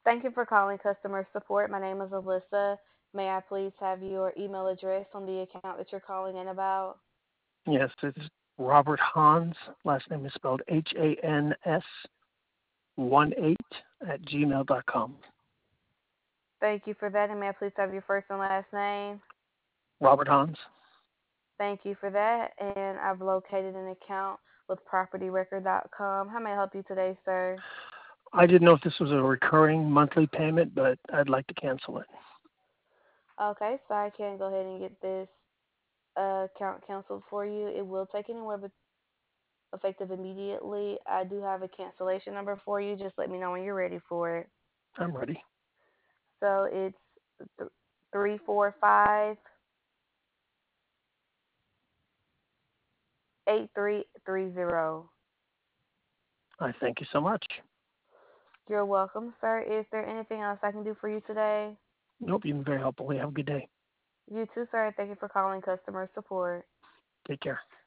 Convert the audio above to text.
Thank you for calling customer support. My name is Alyssa. May I please have your email address on the account that you're calling in about? Yes, it's Robert Hans. Last name is spelled HANS18 at gmail.com. Thank you for that. And may I please have your first and last name? Robert Hans. Thank you for that. And I've located an account with propertyrecord.com. How may I help you today, sir? I didn't know if this was a recurring monthly payment, but I'd like to cancel it. Okay, so I can go ahead and get this account canceled for you. It will take anywhere but effective immediately. I do have a cancellation number for you. Just let me know when you're ready for it. I'm ready. So it's 345-8330. I thank you so much. You're welcome, sir. Is there anything else I can do for you today? Nope, you've been very helpful. You have a good day. You too, sir. Thank you for calling customer support. Take care.